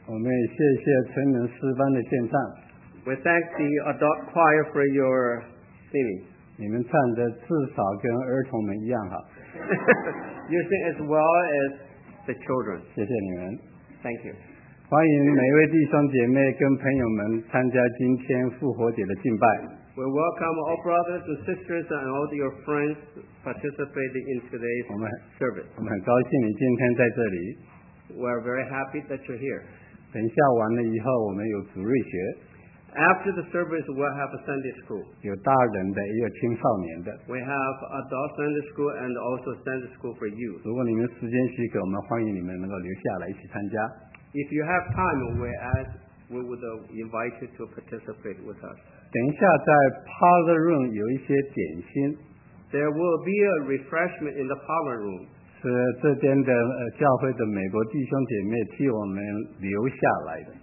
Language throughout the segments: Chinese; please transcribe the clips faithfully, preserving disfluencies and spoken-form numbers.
我们也谢谢成人诗班的献唱。 We thank the adult choir for your singing. 你们唱的至少跟儿童们一样好。 You sing as well as the children. 谢谢你们。 Thank you. 欢迎每一位弟兄姐妹跟朋友们参加今天复活节的敬拜。 We welcome all brothers and sisters and all your friends participating in today's service. 我们很高兴你今天在这里。 We're very happy that you're here. 等一下完了以后，我们有主日学。 After the service, we'll have a Sunday school. 有大人的，也有青少年的。 We have adult Sunday school and also Sunday school for youth. 如果你们时间许可，我们欢迎你们能够留下来一起参加。 If you have time, we ask, we would invite you to participate with us. 等一下在 Parlor Room 有一些点心。 There will be a refreshment in the parlor room. 是这边的呃教会的美国弟兄姐妹替我们留下来的。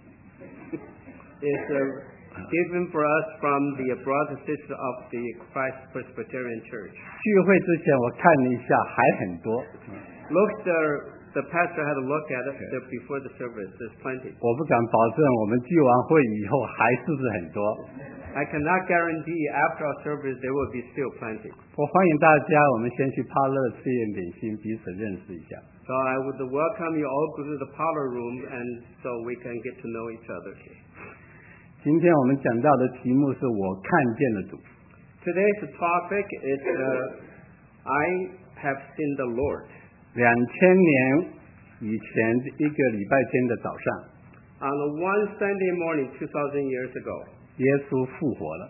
It's a given for us from the brothers and sisters of the Christ Presbyterian Church. 聚会之前我看了一下，还很多。 Look, the the pastor had a look at it okay. Before the service. There's plenty. 我不敢保证我们聚完会以后还是不是很多。 I cannot guarantee after our service there will be still plenty. 我欢迎大家，我们先去帕乐吃一点点心，彼此认识一下。 So I would welcome you all to the parlor room, and so we can get to know each other. 今天我们讲到的题目是我看见了主。 Today's topic is uh, I have seen the Lord. 两千年以前一个礼拜天的早上。 On one Sunday morning, two thousand years ago. 耶稣复活了。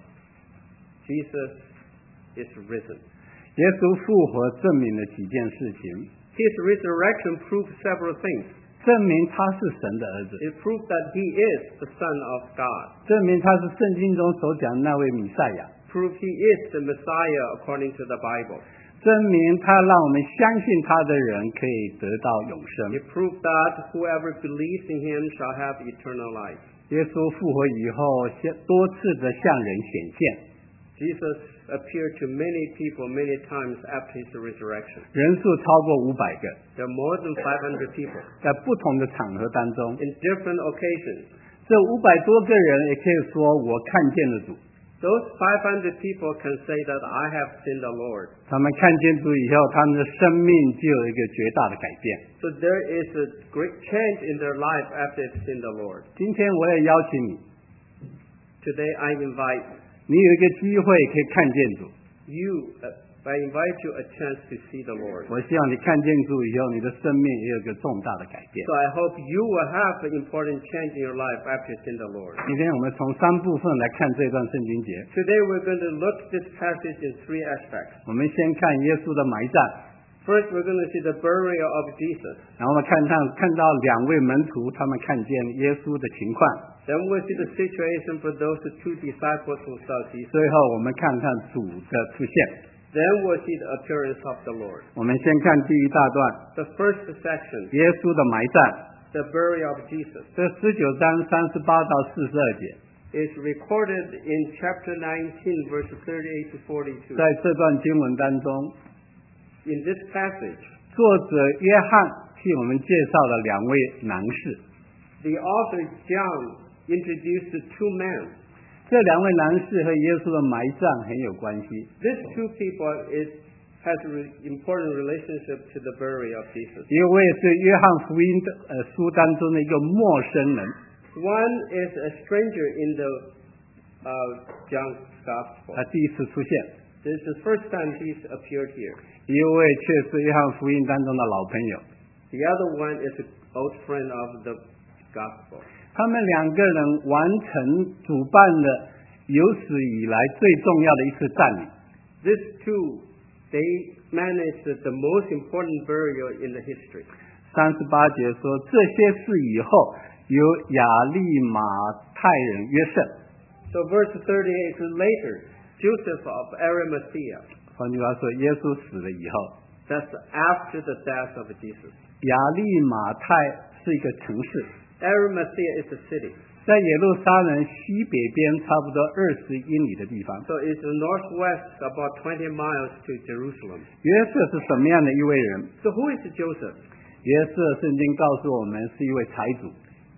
Jesus is risen. 耶稣复活证明了几件事情。 His resurrection proved several things. 证明他是神的儿子。 It proved that he is the Son of God. 证明他是圣经中所讲的那位弥赛亚。 Proved he is the Messiah according to the Bible. 证明他让我们相信他的人可以得到永生。 It proved that whoever believes in him shall have eternal life. 耶稣复活以后，多次的向人显现。 Jesus appeared to many people many times after his resurrection. 人数超过五百个。 There are more than five hundred people. 在不同的场合当中 ，in different occasions. 这五百多个人也可以说我看见了主。 Those five hundred people can say that I have seen the Lord. 他们看见主以后，他们的生命就有一个绝大的改变。 So there is a great change in their life after they've seen the Lord. 今天我也邀请你。 Today I invite 你有一个机会可以看见主。 You, uh, I invite you a chance to see the Lord. 我希望你看见主以后，你的生命也有一个重大的改变。 So I hope you will have an important change in your life after seeing the Lord. 今天我们从三部分来看这段圣经节。 Today we're going to look at this passage in three aspects. 我们先看耶稣的埋葬。 First, we're going to see the burial of Jesus. 然后我们看到看到两位门徒，他们看见耶稣的情况。 Then we'll see the situation for those two disciples who saw Jesus. 最后我们看看主的出现。 Then we'll see the appearance of the Lord. 我们先看第一大段。 The first section. 耶稣的埋葬。 The burial of Jesus. 这十九章三十八到四十二节。 Is recorded in chapter nineteen, verses thirty-eight to forty-two. 在这段经文当中。 In this passage, 作者约翰替我们介绍了两位男士。 The author John introduced the two men. 这两位男士和耶稣的埋葬很有关系。 These two people is has an important relationship to the burial of Jesus. 一位是约翰福音的呃书当中的一个陌生人。 One is a stranger in the uh, John's Gospel. 他第一次出现。 This is the first time he's appeared here. 一位却是约翰福音当中的老朋友。 The other one is an old friend of the Gospel. 他们两个人完成主办了有史以来最重要的一次葬礼。 These two, they managed the most important burial in the history. 三十八节说，这些事以后，由亚利马太人约瑟。 So verse thirty-eight later, Joseph of Arimathea. 换句话说，耶稣死了以后 ，That's after the death of Jesus. 亚利马太是一个城市 ，Arimathea is a city. 在耶路撒冷西北边差不多二十英里的地方。 So it's northwest about twenty miles to Jerusalem. 约瑟是什么样的一位人 ？So who is Joseph? 约瑟圣经告诉我们是一位财主。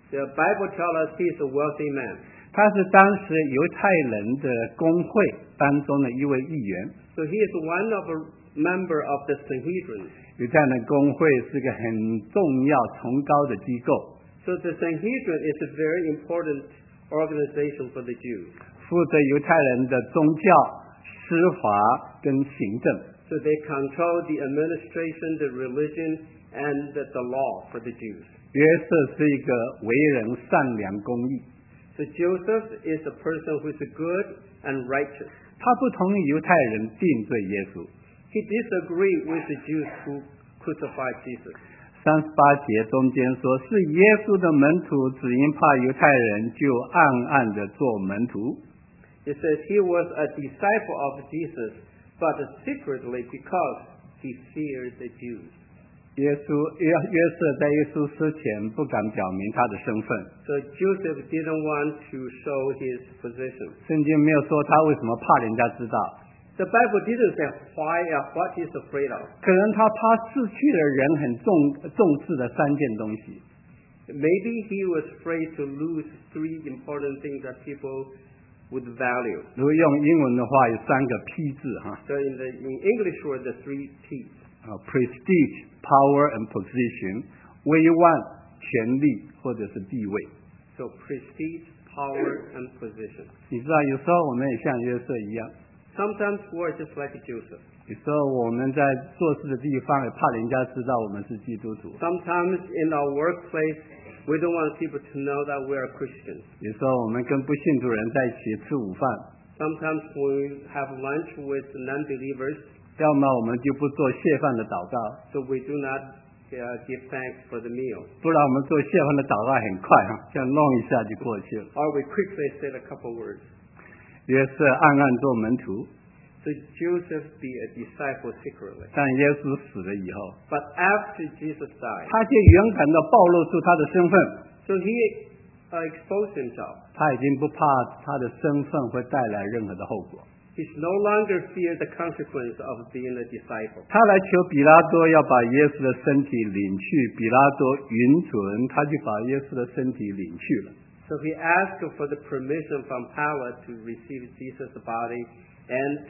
The Bible tells us he is a wealthy man. 他是当时犹太人的公会当中的一位议员。 So he is one of a member of the Sanhedrin. 犹太人公会是个很重要、崇高的机构。 So the Sanhedrin is a very important organization for the Jews. 负责犹太人的宗教、司法跟行政。 So they control the administration, the religion, and the, the law for the Jews. 约瑟是一个为人善良公义。 So Joseph is a person who is good and righteous. 他不同意犹太人定罪耶稣。 He disagreed with the Jews who crucified Jesus. 三十八节中间说，是耶稣的门徒只因怕犹太人，就暗暗的做门徒。 It says he was a disciple of Jesus, but secretly because he feared the Jews. 耶稣约约瑟在耶稣死前不敢表明他的身份。 So Joseph didn't want to show his position. 圣经没有说他为什么怕人家知道。 The Bible didn't say why or what he's afraid of. 可能他怕逝去的人很重重视的三件东西。 Maybe he was afraid to lose three important things that people would value. 如果用英文的话，有三个 P 字哈。 So in the in English word the three P's. 啊 ，prestige, power and position， 威望、权力或者是地位。 So prestige, power and position. 你知道，有时候我们也像约瑟一样。 Sometimes we're just like Joseph. 有时候我们在做事的地方也怕人家知道我们是基督徒。 Sometimes in our workplace, we don't want people to know that we are Christians. 有时候我们跟不信主人在一起吃午饭， Sometimes we have lunch with non-believers, 要么我们就不做谢饭的祷告， so we do not uh, give thanks for the meal. 不然我们做谢饭的祷告很快哈，这样弄一下就过去了。 Or we quickly say a couple words. 约瑟暗暗做门徒， So Joseph be a disciple secretly. 但耶稣死了以后， But after Jesus died, 他就勇敢的暴露出他的身份。 so he uh, exposed himself. 他已经不怕他的身份会带来任何的后果。 He's no longer fear the consequence of being a disciple. 他来求比拉多要把耶稣的身体领去，比拉多允准，他就把耶稣的身体领去了。 So he asked for the permission from Pilate to receive Jesus' body, and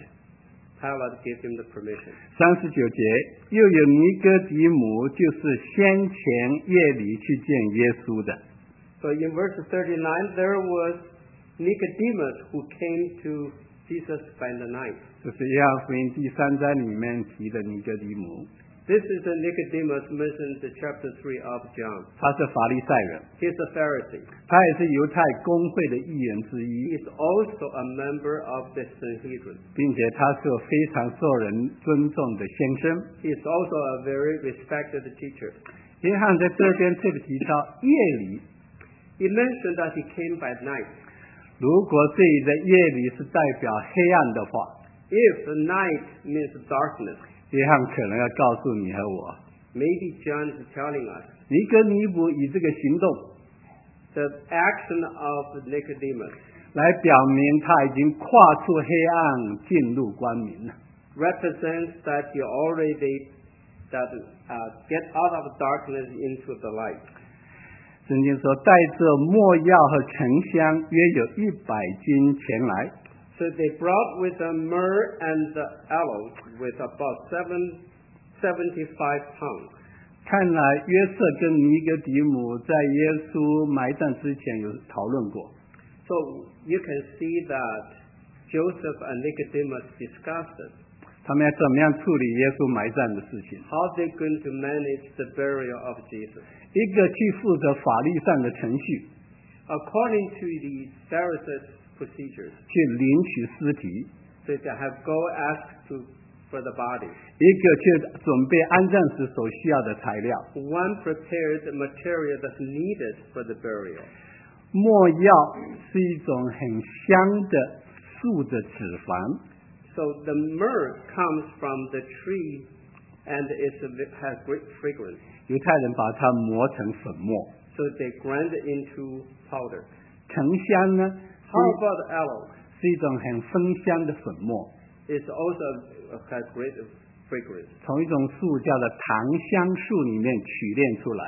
Pilate gave him the permission. 三十九节，又有尼哥底母，就是先前夜里去见耶稣的。 So in verse thirty-nine, there was Nicodemus who came to Jesus by the night. 这是约翰福音第三章里面提的尼哥底母， This is the Nicodemus mentioned in chapter three of John. 他是法利赛人， He's a Pharisee. 他也是犹太公会的议员之 He 一， is also a member of the Sanhedrin. 并且他是个非常受人尊重的先生。 He is also a very respected teacher. 约翰在这边特别提到夜里， He mentioned that he came by night. 如果这里的夜里是代表黑暗的话， If the night means darkness, 约翰可能要告诉你和我， maybe John is telling us 尼哥尼姆以这个行动 the action of Nicodemus 来表明他已经跨出黑暗，进入光明了。 represents that he already that uh, get out of darkness into the light. 圣经说，带着没药和沉香约有一百斤前来。 So they brought with them myrrh and the aloes with about seven, seventy-five pounds. 看来约瑟跟尼哥底母在耶稣埋葬之前有讨论过。 So you can see that Joseph and Nicodemus discussed it. 他们要怎么样处理耶稣埋葬的事情？ How they going to manage the burial of Jesus? 一个去负责法律上的程序， According to the Pharisees' procedures, 去领取尸体； so they have go ask to for the body. 一个去准备安葬时所需要的材料。 One prepares the material that's needed for the burial. 没药是一种很香的树的脂肪， So the myrrh comes from the tree and it's a, it has great fragrance. 犹太人把它磨成粉末。 So they grind it into powder. 沉香呢， How about aloe? 是一种很芬香的粉末， It also has great fragrance. 从一种树叫做檀香树里面取炼出来。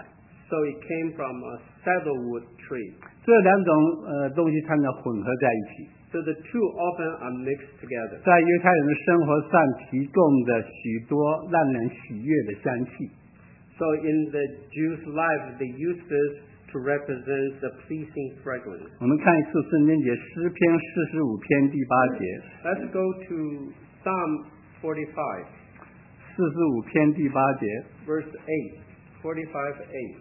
So it came from a saddlewood tree. 这两种呃东西常常混合在一起。 So the two often are mixed together. 在犹太人的生活上提供着许多让人喜悦的香气。 So in the Jews' life, they use this to represent the pleasing fragrance. 我们看一次圣经节诗篇四十五篇第八节。 Let's go to Psalm forty-five. 四十五篇第八节。 Verse eight. forty-five eight.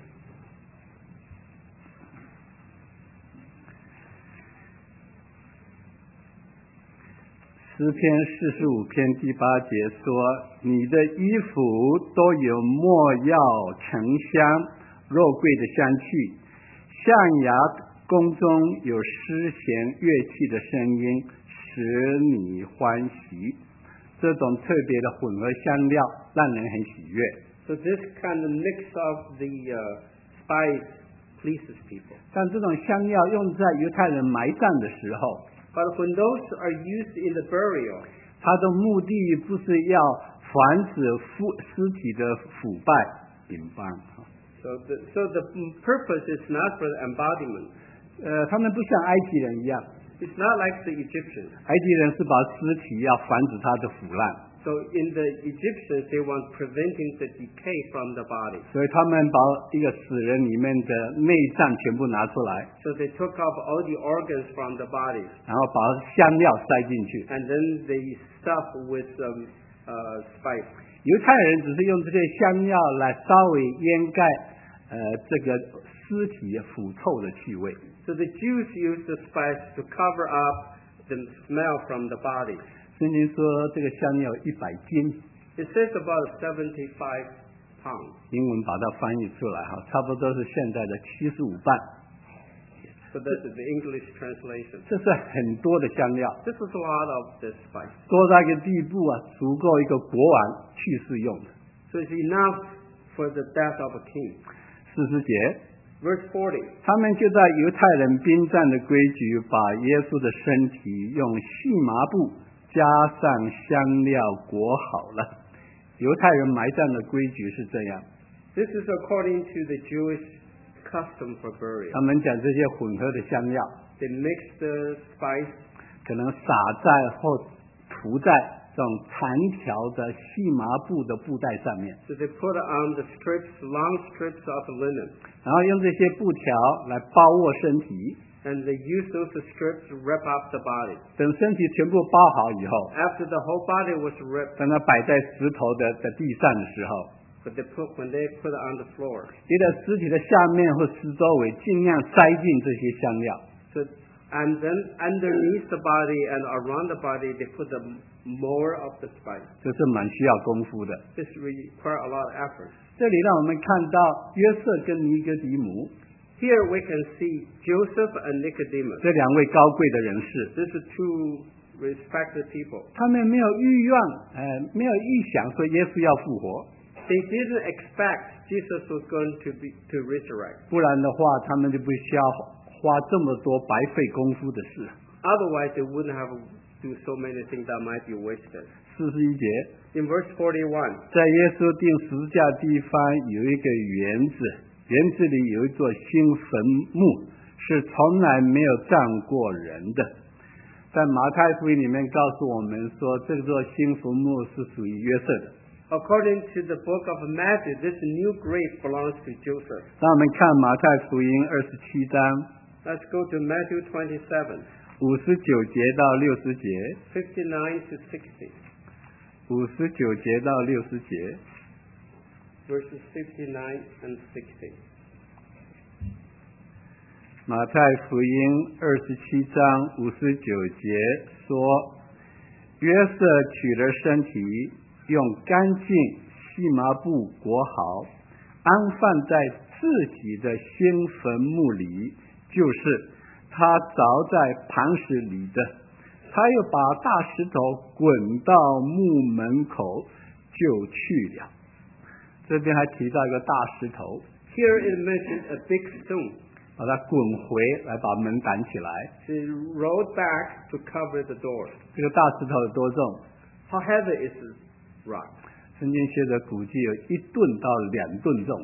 诗篇四十五篇第八节说：“你的衣服都有没药沉香。”肉桂的香气，象牙宫中有丝弦乐器的声音，使你欢喜。这种特别的混合香料让人很喜悦。 So this kind of mix of the uh, spice pleases people. 但这种香料用在犹太人埋葬的时候 ，But when those are used in the burial, 它的目的不是要防止腐尸体的腐败隐邦。 So the, so the purpose is not for the embodiment. 呃，他们不像埃及人一样。 It's not like the Egyptians. 埃及人是把尸体要防止它的腐烂。 So in the Egyptians, they want preventing the decay from the body. 所以他们把一个死人里面的内脏全部拿出来。 So they took off all the organs from the body. 然后把香料塞进去。 And then they stuff with some uh, spice. 犹太人只是用这些香料来稍微掩盖呃这个尸体腐臭的气味。 So the Jews used the spice to cover up the smell from the body. 圣经说这个香料一百斤。 It says about seventy-five pounds. 英文把它翻译出来哈，差不多是现在的七十五磅。 So that's the English translation. 这是很多的香料。 This is a lot of this spice. 多到一个地步啊，足够一个国王去世用的。 So it's enough for the death of a king. 四十节。 Verse forty. 他们就在犹太人殡葬的规矩，把耶稣的身体用细麻布加上香料裹好了。犹太人埋葬的规矩是这样。 This is according to the Jewish custom for burial. 他们将这些混合的香料 They mix the spice. 可能撒在或涂在这种长条的细麻布的布袋上面。 So they put on the strips, long strips of linen. 然后用这些布条来包裹身体。 And they use those strips to wrap up the body. 等身体全部包好以后 After the whole body was wrapped, 当它摆在石头的的地上的时候 but they put, when they put it on the floor. 你的尸体的下面或四周围尽量塞进这些香料。 So, and then underneath the body and around the body, they put the more of the spice. 这是蛮需要功夫的。 This requires a lot of effort. 这里让我们看到约瑟跟尼哥底母 Here we can see Joseph and Nicodemus. 这两位高贵的人士， These are two respected people. 他们没有欲望，呃，没有预想说耶稣要复活， They didn't expect Jesus was going to be to resurrect. 不然的话，他们就不需要花这么多白费功夫的事。 Otherwise, they wouldn't have do so many things that might be wasted. 四十一节， In verse forty-one, 在耶稣钉十字架地方有一个园子，园子里有一座新坟墓，是从来没有葬过人的。在马太福音里面告诉我们说，这座新坟墓是属于约瑟的。 according to the book of Matthew, this new grave belongs to Joseph. 让我们看马太福音二十七章 Let's go to Matthew twenty-seven, 五十九节到六十节， fifty-nine to sixty. 五十九节到六十节。 Verses fifty-nine and sixty. 马太福音二十七章五十九节说，约瑟取了身体，用干净细麻布裹好，安放在自己的新坟墓里，就是他凿在磐石里的。他又把大石头滚到墓门口，就去了。这边还提到一个大石头， Here it mentions a big stone. 把它滚回来，把门挡起来。 They rolled back to cover the door. 这个大石头有多重？ How heavy is this rock? 圣经学者估计有一吨到两吨重。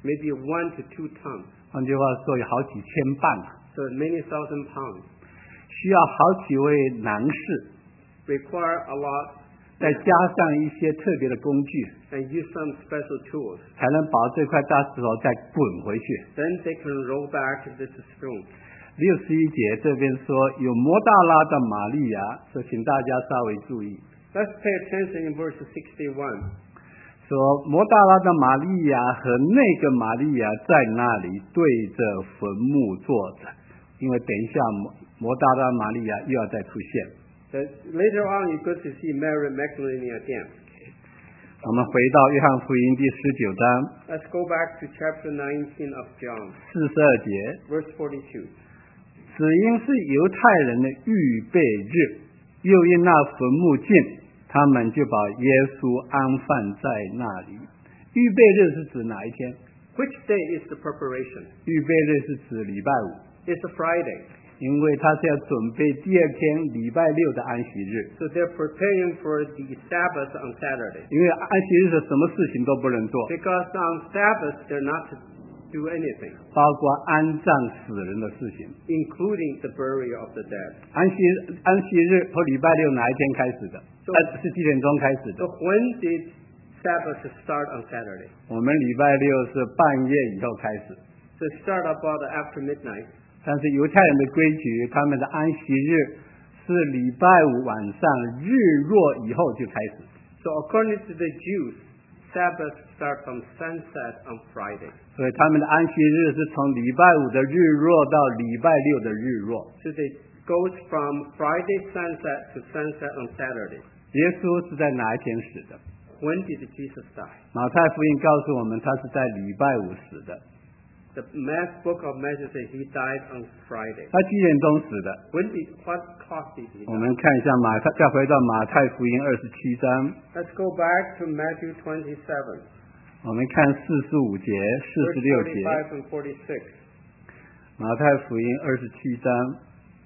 maybe one to two tons. 换句话说，有好几千磅啊， So many thousand pounds. 需要好几位男士， Require a lot 再加上一些特别的工具， and use some special tools. 才能把这块大石头再滚回去。 Then they can roll back this stone. 六十一节这边说有摩大拉的玛利亚，说请大家稍微注意， Let's pay attention in verse sixty-one. 说摩大拉的玛利亚和那个玛利亚在那里对着坟墓坐着，因为等一下摩摩大拉玛利亚又要再出现。 That later on you're going to see Mary Magdalene again. 我们回到约翰福音第十九章 Let's go back to chapter nineteen of John, 四十二节， verse forty-two. 只因是犹太人的预备日，又因那坟墓近，他们就把耶稣安放在那里。预备日是指哪一天？ Which day is the preparation? 预备日是指礼拜五， It's a Friday. 因为他是要准备第二天礼拜六的安息日。 So they're preparing for the Sabbath on Saturday. 因为安息日是什么事情都不能做， Because on Sabbath they're not to do anything, 包括安葬死人的事情。 including the burial of the dead. 安息安息日或礼拜六哪一天开始的？呃，是几点钟开始的 So？ when did Sabbath start on Saturday? 我们礼拜六是半夜以后开始， So it start about after midnight. 但是犹太人的规矩，他们的安息日是礼拜五晚上日落以后就开始。 So according to the Jews, Sabbath starts from sunset on Friday. 所以他们的安息日是从礼拜五的日落到礼拜六的日落。 So it goes from Friday sunset to sunset on Saturday. 耶稣是在哪一天死的？ When did Jesus die? 马太福音告诉我们，他是在礼拜五死的。 The Mass book of Matthew says he died on Friday. 他几点钟死的？ When did what clock did he 我 die? 们看一下马太，再回到马太福音二十七章， Let's go back to Matthew twenty-seven, 我们看四十五节、四 verse 十六节。 forty-five and forty-six. 马太福音二十七章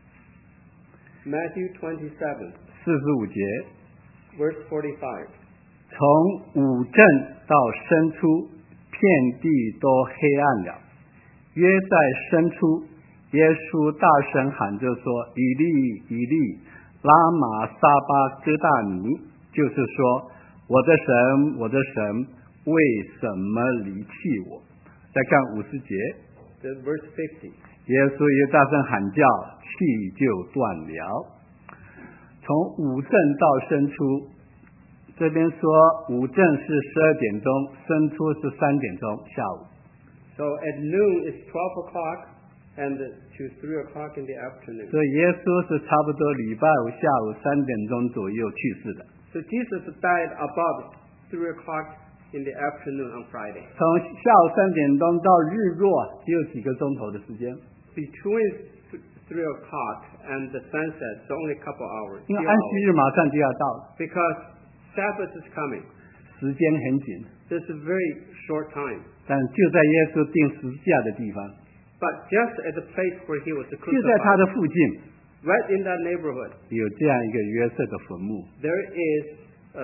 Matthew twenty-seven, 四十五节， verse forty-five. 从午正到申初，遍地都黑暗了。约在申初，耶稣大声喊着说：“以利以利，拉玛撒巴哥大尼。”就是说，我的神，我的神，为什么离弃我？再看五十节， The verse fifty. 耶稣又大声喊叫，气就断了。从午正到申初，这边说午正是十二点钟，申初是三点钟下午。 So at noon is twelve o'clock and to three o'clock in the afternoon. 所以耶稣是差不多礼拜五下午三点钟左右去世的。 So Jesus died about three o'clock in the afternoon on Friday. 从下午三点钟到日落只有几个钟头的时间， Between th- three o'clock and the sunset, it's only a couple hours. 因为 few 安息 hours. 日马上就要到了， Because Sabbath is coming. 时间很紧。 This is a very short time. 但就在耶稣钉十字架的地方， But just at the place where he was 就在他 crucified, 的附近 right in that neighborhood, 有这样一个约瑟的坟墓， there is a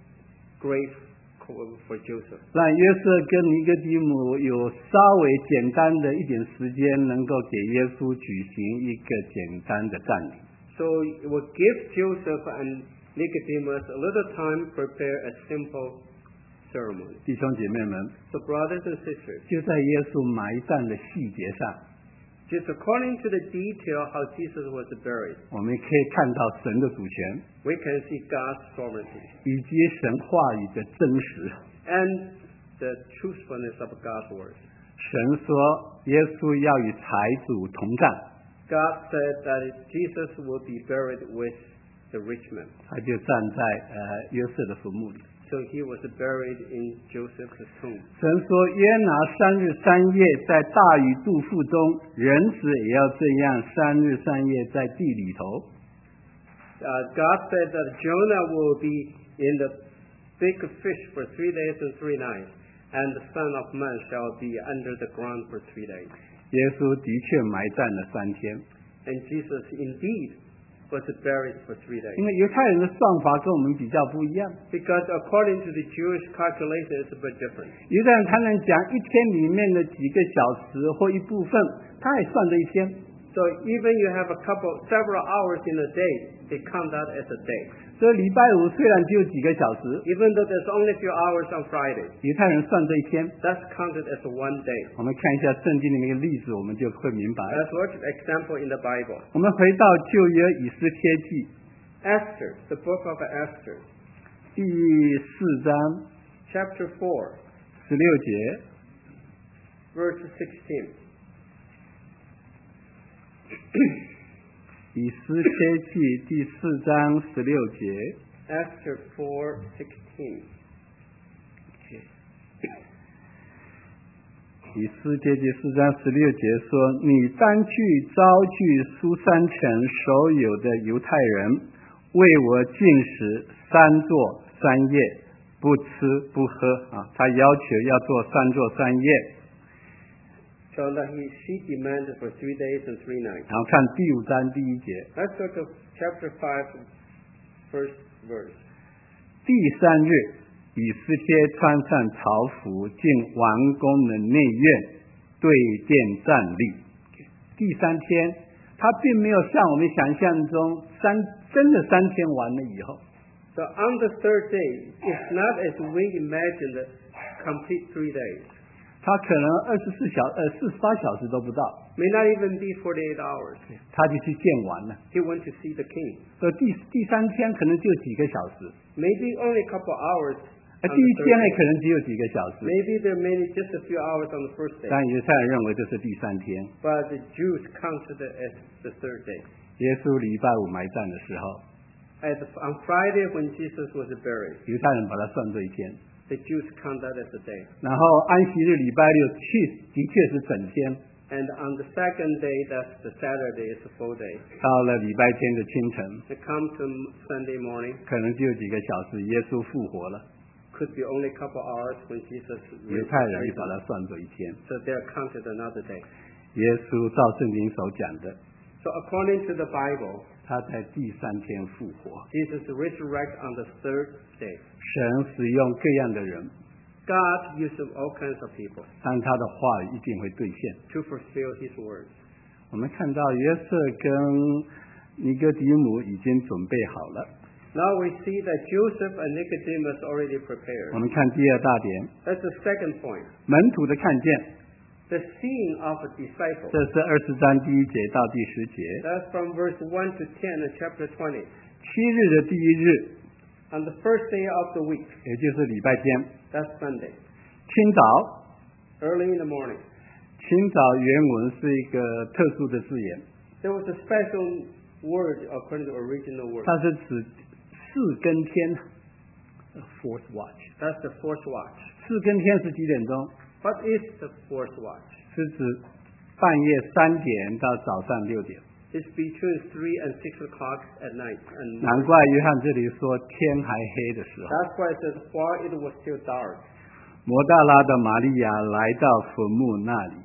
grave for Joseph. 让约瑟跟尼哥底母有稍微简单的一点时间，能够给耶稣举行一个简单的葬礼。 So it will give Joseph and Nicodemus a little time to prepare a simple ceremony. 弟兄姐妹们， So brothers and sisters, 就在耶稣埋葬的细节上， just according to the detail how Jesus was buried, 我们可以看到神的主权， we can see God's sovereignty 以及神话语的真实。 and the truthfulness of God's words. 神说，耶稣要与财主同葬， God said that Jesus will be buried with the rich man. 他就站在呃约瑟的坟墓里。 So he was buried in Joseph's tomb. 神说，约拿三日三夜在大鱼肚腹中，人子也要这样三日三夜在地里头。 Uh, God said that Jonah will be in the big fish for three days and three nights, and the Son of Man shall be under the ground for three days. 耶稣的确埋葬了三天， And Jesus indeed was buried for three days. 因为犹太人的算法跟我们比较不一样， Because according to the Jewish calculation, it's a bit different. 犹太人他能讲一天里面的几个小时或一部分，他也算这一天。 So even you have a couple, several hours in a day, they count that as a day. 所以礼拜五虽然只有几个小时， Even though there's only a few hours on Friday, 犹太人算这一天。 that's counted as one day. 我们看一下圣经里面的例子，我们就会明白。 Let's watch an example in the Bible. 我们回到旧约以斯帖记 Esther, the book of Esther, 第四章 chapter four, 十六节， verse sixteen. 以斯帖记第四章十六节。 Esther four sixteen. 以斯帖记四章十六节说：“你当去招聚苏三城所有的犹太人，为我禁食三座三夜，不吃不喝。”啊，他要求要做三座三夜。 So that he, she demanded for three days and three nights. 然后看第五章第一节， Let's look at chapter five, first verse. 第三日，以斯帖穿上朝服，进王宫的内院，对殿站立。第三天，他并没有像我们想象中三真的三天完了以后， So on the third day, it's not as we imagined, complete three days. 他可能二十四小呃四十八小时都不到， May not even be forty-eight hours. 他就去见王了。 He went to see the king. 所以第第三天可能就几个小时， Maybe only a couple hours. 呃 on 第一 the 天 third 呢 day. 可能只有几个小时。 Maybe there may be just a few hours on the first day. 但犹太人认为这是第三天。 But the Jews counted it as the third day. 耶稣礼拜五埋葬的时候， As on Friday when Jesus was buried, 犹太人把它算这一天。 the Jews count that as a day. 然后安息日礼拜六去的确是整天， And on the second day, that's the Saturday, it's a full day. 到了礼拜天的清晨， It come to Sunday morning, 可能只有几个小时，耶稣复活了， could be only a couple hours when Jesus 犹 raised 太人也 risen. 把它算作一天。 So they're counted another day. 耶稣照圣经所讲的， So according to the Bible, 他在第三天复活。 Jesus resurrected on the third day. 神使用各样的人， God uses all kinds of people 但他的话语一定会兑现。 to fulfill His words. 我们看到约瑟跟尼哥底母已经准备好了。 Now we see that Joseph and Nicodemus already 我 prepared. 们看第二大点， That's the second point. 门徒的看见， The seeing of a disciple. 这是二十章第一节到第十节。 That's from verse one to ten in chapter twenty. 七日的第一日， On the first day of the week, 也就是礼拜天， that's Sunday, 清早。 early in the morning, 清早原文是一个特殊的字眼， there was a special word according to the original word. 它是指四更天 ，fourth watch。 That's the fourth watch. 四更天是几点钟？ What is the fourth watch? 是指半夜三点到早上六点。 It's between three and six o'clock at night. And 难怪约翰这里说天还黑的时候， that's why it says while it was still dark. 摩大拉的玛利亚来到坟墓那里。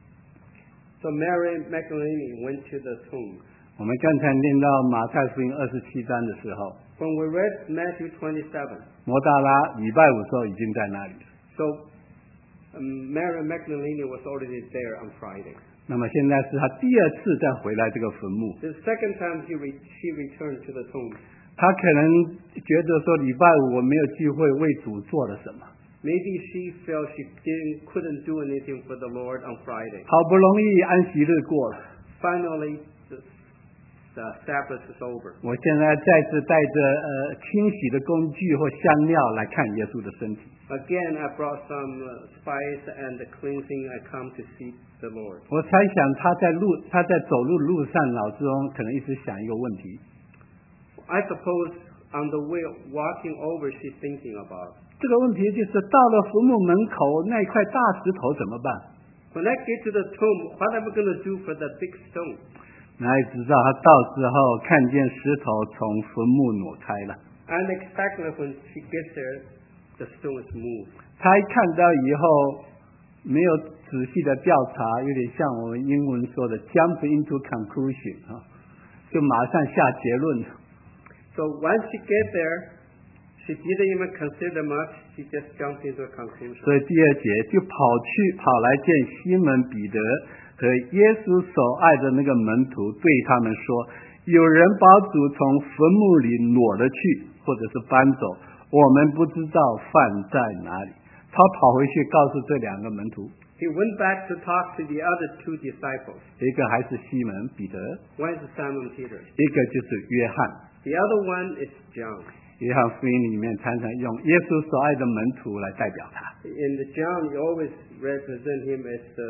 So Mary Magdalene went to the tomb. 我们刚才念到马太福音二十七章的时候， When we read Matthew twenty-seven, 摩大拉礼拜五时候已经在那里了。 so um, Mary Magdalene was already there on Friday. 那么现在是他第二次再回来这个坟墓， The second time he re- she returned to the tomb. 他可能觉得说礼拜五我没有机会为主做了什么， Maybe she felt she didn't, couldn't do anything for the Lord on Friday. 好不容易安息日过了， Finally, the, the Sabbath is over. 我现在再次带着呃清洗的工具或香料来看耶稣的身体。 Again, I brought some uh, spice and the cleansing. I come to see the Lord. 我猜想他在路他在走路的路上脑中可能一直想一个问题， I suppose on the way walking over, she's thinking about, 这个问题就是到了坟墓门口那块大石头怎么办？ when I get to the tomb, what am I going to do for the big stone? 哪里知道他到时候看见石头从坟墓挪开了， Unexpectedly, when she gets there, the stone is moved. 他一看到以后没有仔细的调查，有点像我们英文说的 jump into conclusion 啊， 就马上下结论了。 So once she get there, she didn't even consider much. She just jumped into a conclusion. 所以第二节就跑去跑来见西门彼得和耶稣所爱的那个门徒，对他们说：有人把主从坟墓里挪了去，或者是搬走，我们不知道放在哪里。他跑回去告诉这两个门徒， He went back to talk to the other two disciples. 一个还是西门彼得， One is Simon Peter. 一个就是约翰。 The other one is John. 约翰福音里面常常用耶稣所爱的门徒来代表他。 In the John, you always represent him as the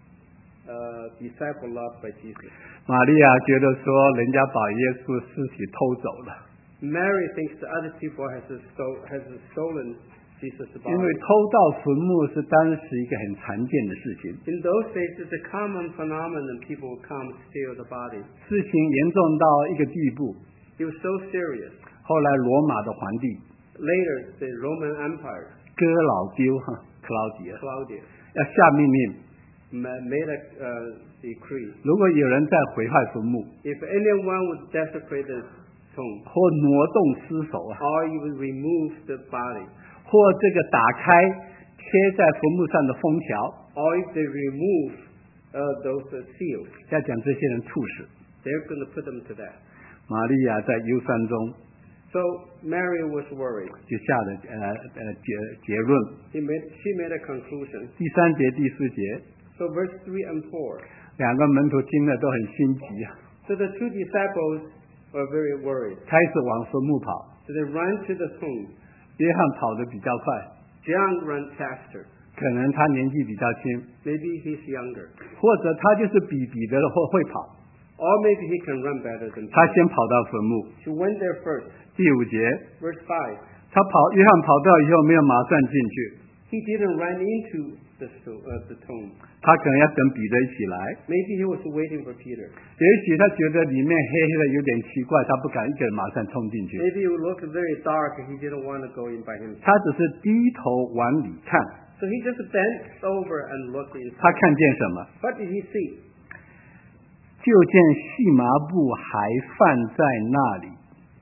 uh, disciple loved by Jesus. 玛利亚觉得说，人家把耶稣尸体偷走了， Mary thinks the other people has stole, has stolen Jesus' 因为 body. 偷盗坟墓是当时一个很常见的事情， In those days, it's a common phenomenon. People would come steal the body. 事情严重到一个地步。 It was so serious. 后来罗马的皇帝 Later, the Roman Empire, 哥老丢哈克劳迪尔 Claudius, 要下命令， ma- made a uh, decree. 如果有人在毁坏坟墓 If anyone would desecrate the tomb, 或挪动尸首啊， or you would remove the body, 或这个打开贴在坟墓上的封条， or if they remove uh, those uh, seals, 要将这些人处死。 they're going to put them to death. 玛利亚在忧伤中 So Mary was worried. 就下了呃呃结结论。 He made, she made a conclusion. 第三节、第四节， So verse three and four. 两个门徒听了都很心急啊， So the two disciples were very worried. 开始往坟墓跑。 So they ran to the tomb. 约翰跑得比较快， John ran faster. 可能他年纪比较轻， Maybe he's younger. 或者他就是比彼得的会会跑， Or maybe he can run better than 他 Peter. 先跑到坟墓。 She went there first. 第五节， Verse five. 他跑，约翰跑到以后没有马上进去， He didn't run into the, sto- uh, the tomb. 他可能要等彼得一起来。 Maybe he was waiting for Peter. 也许他觉得里面黑黑的有点奇怪，他不敢一个人马上冲进去， Maybe it looked very dark and he didn't want to go in by himself. 他只是低头往里看。 So he just bent over and looked 他 inside. 看见什么？ What did he see? 就见细麻布还放在那里。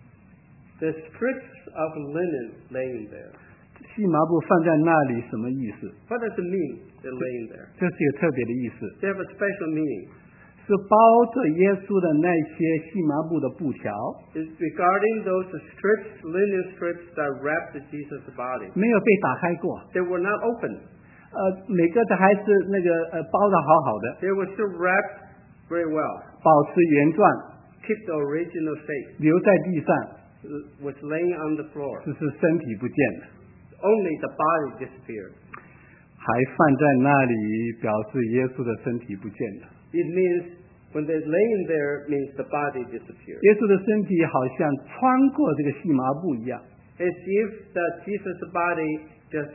The strips of linen laying there. 细麻布放在那里什么意思？ What does it mean, they're laying there? 这是有特别的意思， They have a special meaning. 是包着耶稣的那些细麻布的布条， It's regarding those strips, linen strips that wrapped Jesus' body. 没有被打开过。 They were not open. 呃，每个都还是那个呃包的好好的， They were still wrapped very well. 保持原状， Keep the original shape. 留在地上， Was laying on the floor. 只是身体不见了， Only the body disappeared. 还放在那里，表示耶稣的身体不见了。 It means when they're laying there means the body disappeared. 耶稣的身体好像穿过这个细麻布一样， As if that Jesus' body just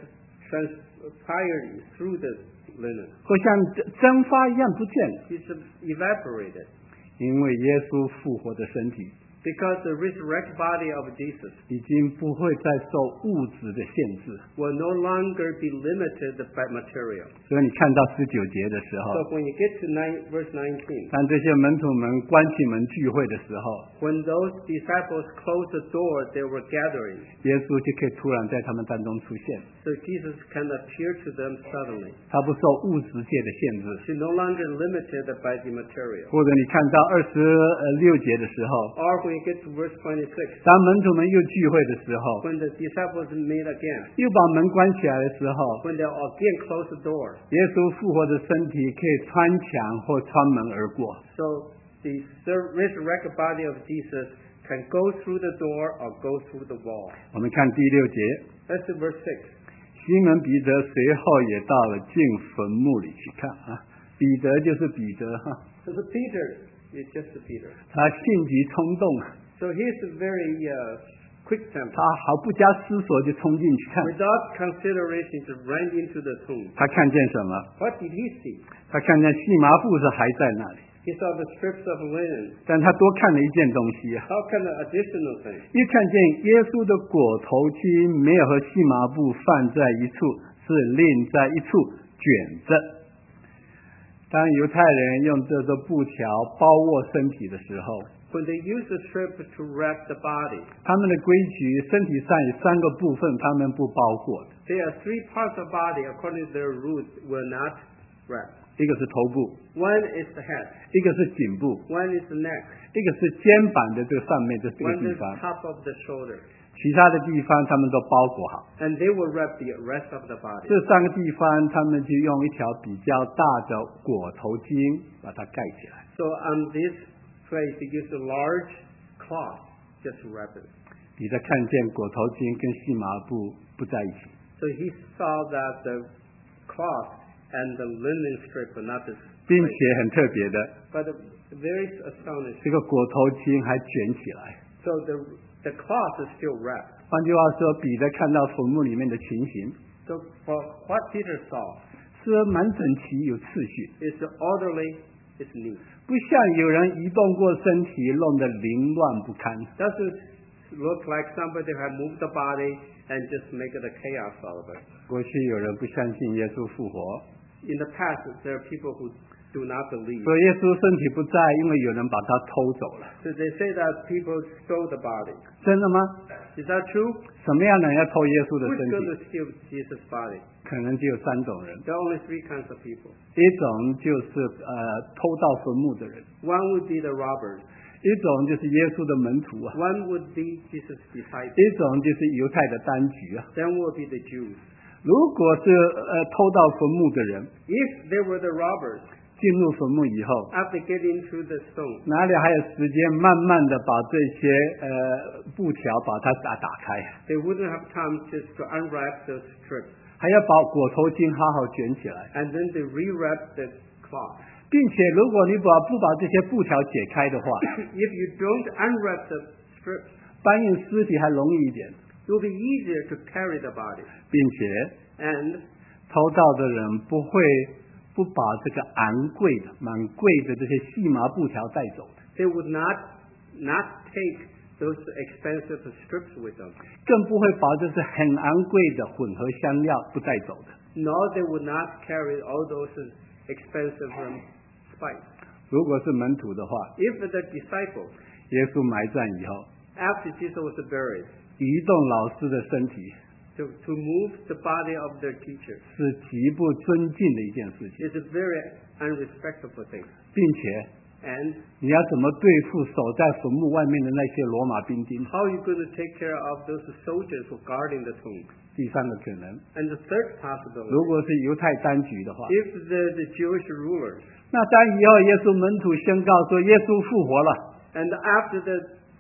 transpired through the linen. 或像蒸发一样不见了， It's evaporated. 因为耶稣复活的身体 Because the resurrected body of Jesus 已经不会再受物质的限制。 will no longer be limited by material. 所以你看到十九节的时候， So when you get to nine, verse nineteen, 当这些门徒们关起门聚会的时候， when those disciples closed the door, they were gathering. 耶稣就可以突然在他们当中出现， So Jesus can appear to them suddenly. 他不受物质界的限制。 She's no longer limited by the material. 或者你看到二十六节的时候， Or when you get to verse twenty-six, 当门徒们又聚会的时候， when the disciples meet again, 又把门关起来的时候， when they again close the door. 耶稣复活的身体可以穿墙或穿门而过。 So the resurrected body of Jesus can go through the door or go through the wall. 我们看第六节， Let's do verse six. 西门彼得随后也到了进坟墓里去看啊，彼得就是彼得哈， So the Peter is just a Peter. 他性急冲动啊， So he's a very uh, quick temper. 他毫不加思索就冲进去看， Without consideration, to run into the tomb. 他看见什么？ What did he see? 他看见细麻布是还在那里， He saw the strips of linen. 但他多看了一件东西啊， How can an additional thing? 一看见耶稣的裹头巾没有和细麻布放在一处，是另在一处卷着。当犹太人用这个布条包裹身体的时候， when they use the strip to wrap the body, 他们的规矩身体上有三个部分，他们不包括的， there are three parts of body according to their rules will not wrap. 一个是头部， One is the head, 一个是颈部， one is the neck, 一个是肩膀的这个上面的这个 one 地 is 方， top of the shoulder. 其他的地方他们都包裹好。 And they will wrap the rest of the body. 这三个地方，他们就用一条比较大的裹头巾把它盖起来。 So on this place, they use a large cloth just to wrap it. 彼得看见裹头巾跟细麻布不在一起， So he saw that the cloth and the linen strip were not the 并 same. 且很特别的， But very astonishing. 这个裹头巾还卷起来。 So the the cloth is still wrapped. 换句话说，彼得看到坟墓里面的情形 So for what Peter saw 是蛮整齐有次序， is orderly, is neat. 不像有人移动过身体，弄得凌乱不堪。 Doesn't look like somebody had moved the body and just make it a chaos out of it. 过去有人不相信耶稣复活， In the past, there are people who do not believe. 说耶稣身体不在，因为有人把他偷走了。 So they say that people stole the body. 真的吗？ Is that true? 什么样的人要偷耶稣的 Who's 身 going 体？ to steal Jesus' body? 可能只有三种人， There are only three kinds of people. 一种就是呃偷盗坟墓的人， One would be the robbers. 一种就是耶稣的门徒啊， One would be Jesus' disciples. 一种就是犹太的单局啊。 Then would be the Jews. 如果是呃偷盗坟墓的人 If they were the robbers, 进入坟墓以后， after getting through the stone, 哪里还有时间慢慢的把这些呃布条把它打打开， they wouldn't have time just to unwrap those strips. 还要把裹头巾好好卷起来， And then they rewrap the cloth. 并且如果你把不把这些布条解开的话， If you don't unwrap the strips, 搬运尸体还容易一点， it will be easier to carry the body. 并且 And 偷盗的人不会不把这个昂贵的、蛮贵的这些细麻布条带走的， they would not not take those expensive strips with them. 更不会把这些很昂贵的混合香料不带走的。 Nor they would not carry all those expensive um, spice. 如果是门徒的话， If the disciples, 耶稣埋葬以后， after Jesus was buried, 移动老师的身体 to, to move the body of their teacher 是极不尊敬的一件事情， is a very unrespectable thing. 并且 And 你要怎么对付守在坟墓外面的那些罗马兵丁？ how are you going to take care of those soldiers who are guarding the tomb? 第三个可能， And the third possibility, 如果是犹太单局的话， if the, the Jewish rulers, 那当以后耶稣门徒宣告说耶稣复活了， and after the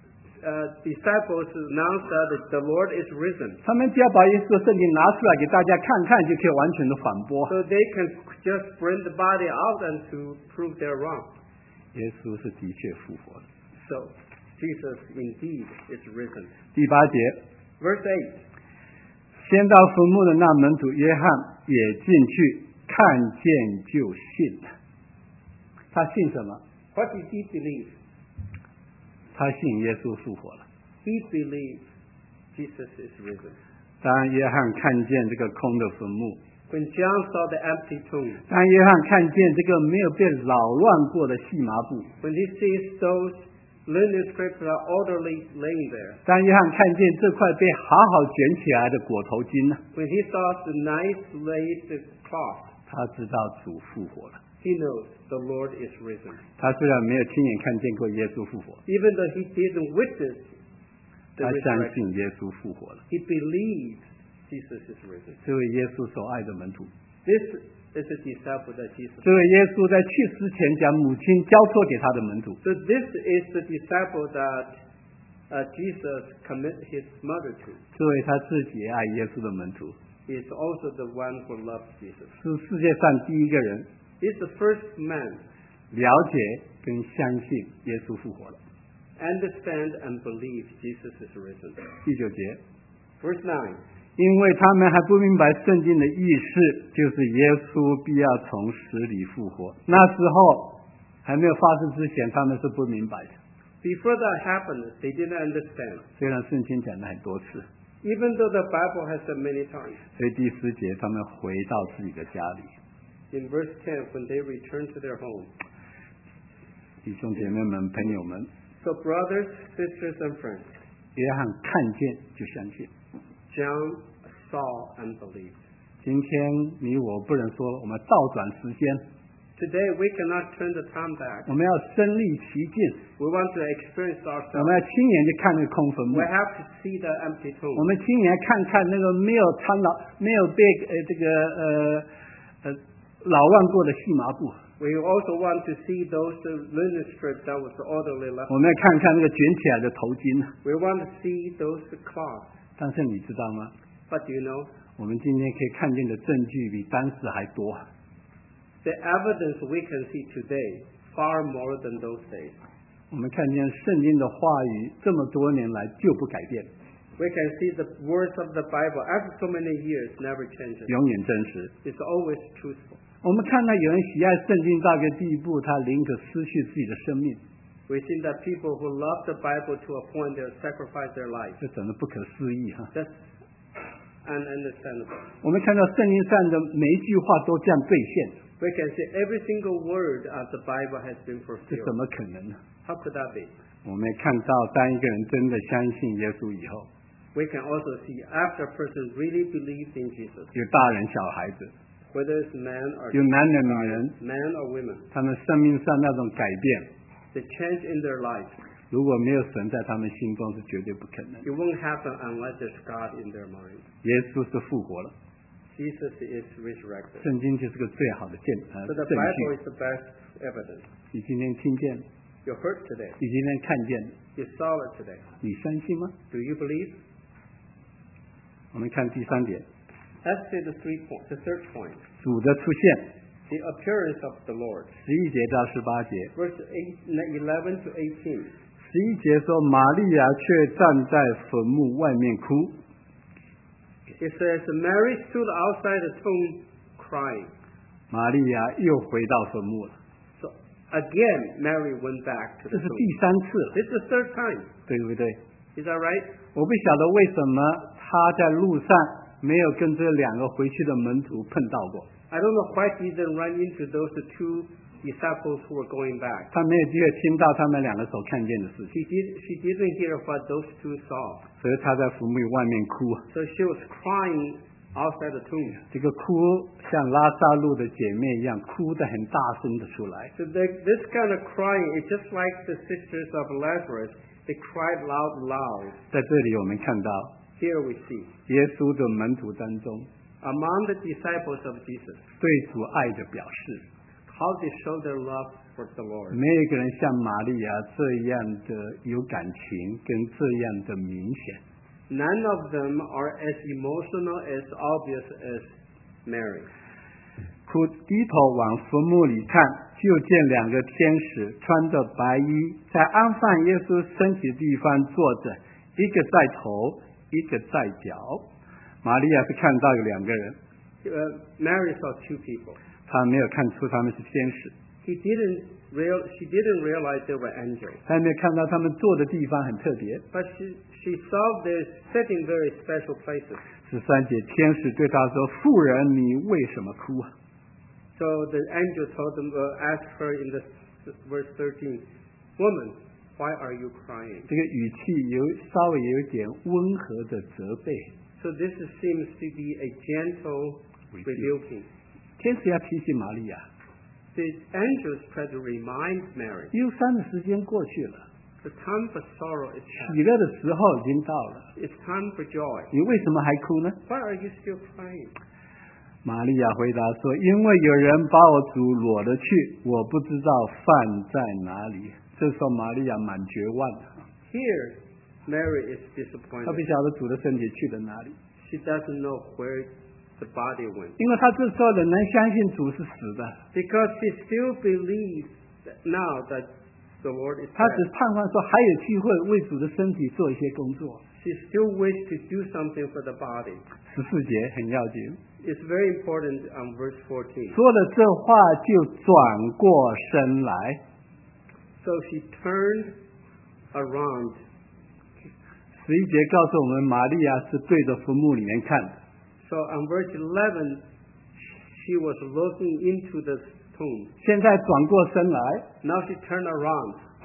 uh, disciples announced that the Lord is risen, 他们只要把耶稣的圣经拿出来给大家看看，就可以完全的反驳。 so they can just bring the body out and to prove they're wrong. 耶稣是的确复活了。 So Jesus indeed is risen. 第八节， Verse eight. 先到坟墓的那门徒约翰也进去，看见就信了。他信什么？ What did he believe? 他信耶稣复活了。 He believed Jesus is risen. 当约翰看见这个空的坟墓， When John saw the empty tomb, 当约翰看见这个没有被扰乱过的细麻布， when he sees those linen strips are orderly laying there, 当约翰看见这块被好好卷起来的裹头巾呢， when he saw the nice laid cloth, 他知道主复活了。 he knows the Lord is risen. 他虽然没有亲眼看见过耶稣复活， Even though he didn't witness the 他相 resurrection, 信耶稣复活了。 he believed Jesus is risen. 这位耶稣所爱的门徒， This is a disciple that Jesus. 这位耶稣在去世前将母亲交托给他的门徒， So this is the disciple that uh, Jesus commit his mother to. 这位他自己也爱耶稣的门徒， He is also the one who loves Jesus. 是世界上第一个人 He's the first man 了解跟相信耶稣复活了。 understand and believe Jesus is risen. 第九节， Verse nine. 因为他们还不明白圣经的意思，就是耶稣必要从死里复活。那时候还没有发生之前，他们是不明白的。 Before that happened, they didn't understand. 虽然圣经讲了很多次， Even though the Bible has said many times. 所以第十节他们回到自己的家里。 In verse ten, when they return to their home, 弟兄姐妹们、朋友们， So brothers, sisters, and friends, 约翰看见就相信。 John saw and believed. 今天你我不能说我们倒转时间， Today we cannot turn the time back. 我们要身历其境， We want to experience 我 ourselves. 们要亲眼去看那个空坟墓 We，have to see the empty 我 tomb. 们亲眼看看那个没有苍老、没有被呃这个呃呃老万过的细麻布， We also want to see those uh, linen strips that was orderly left. 我们要看看那个卷起来的头巾。 We want to see those cloths. 但是你知道吗？ But you know, 我们今天可以看见的证据比当时还多。 the evidence we can see today far more than those days. 我们看见圣经的话语这么多年来就不改变， We can see the words of the Bible after so many years never changes. 永远真实。 It's always truthful. 我们看到有人喜爱圣经到一个地步，他宁可失去自己的生命， We see that people who love the Bible to a point they sacrifice their lives. 这真的不可思议哈！ That's ununderstandable. 我们看到圣经上的每一句话都这样兑现， We can see every single word of the Bible has been 这怎 fulfilled. 么可能呢？ How could that be? 我们也看到，当一个人真的相信耶稣以后， We can also see after a person really believes in Jesus, 有大人小孩子， whether it's man or 有男人女人， man or women, 他们生命上那种改变， the change in their life, 如果没有神在他们心中，是绝对不可能。 it won't happen unless there's God in their mind. 耶稣是复活了， Jesus is resurrected. 圣经就是个最好的见呃 So the 证 Bible 据。 is the best evidence. 你今天听见， You heard today. 你今天看见， You saw it today. 你相信吗？ Do you believe? 我们看第三点， Let's say the three point, the third point, 主的出现， the appearance of the Lord. 十一节到十八节。 Verse eight, eleven to eighteen. 十一节说，玛利亚却站在坟墓外面哭。 It says, Mary stood outside the tomb crying. 玛利亚又回到坟墓了， So again, Mary went back to 这 the 是 tomb. 第三次了， This is the third time. 对不对？ Is that right? 我不晓得为什么他在路上没有跟这两个回去的门徒碰到过， I don't know why he didn't run into those two disciples who were going back. 他没有机会听到他们两个所看见的事情， She did. She didn't hear what those two saw. 所以他在坟墓外面哭。 So she was crying outside the tomb. 这个哭像拉萨路的姐妹一样，哭得很大声的出来。 So the, this kind of crying is just like the sisters of Lazarus. They cried loud, loud. 在这里我们看到， Here we see 耶稣的门徒当中 among the disciples of Jesus 对主爱的表示， how they show their love for the Lord. 没有一个人像玛利亚这样的有感情，跟这样的明显。 None of them are as emotional, as obvious as Mary. 哭低头往坟墓里看，就见两个天使穿着白衣，在安放耶稣身体的地方坐着，一个在头，一个在脚。玛利亚是看到有两个人， Uh, Mary saw two people. 她没有看出他们是天使， He didn't real, she didn't realize they were angels. 她没有看到他们坐的地方很特别。 But she, she saw they sat in very special places. 十三节，天使对她说：“妇人，你为什么哭啊？” So the angel told them, uh, asked her in the verse thirteen, Woman, why are you crying? 这个语气有稍微有点温和的责备。 So this is, seems to be a gentle rebuking. 天使要提醒玛利亚， The angels try to remind Mary, 忧伤的时间过去了， the time for sorrow is 喜 past. 乐的时候已经到了， It's time for joy. 你为什么还哭呢？ Why are you still crying? 玛利亚回答说：“因为有人把我主裸了去，我不知道放在哪里。”这时候玛利亚蛮绝望的， Here, Mary is 她不 disappointed. 晓得主的身体去了哪里， She doesn't know where the body went. 因为她这时候仍然相信主是死的， Because she still believes that now that the Lord is 她只 dead. 盼望说还有机会为主的身体做一些工作。 She still wishes to do something for the body. 十四节很要紧， It's very important on verse fourteen. 说了这话就转过身来。 So she turned around. 十一节告诉我们，玛利亚是对着坟墓里面看的。 So on verse eleven, she was looking into the tomb. 现在转过身来， Now she turned around. 她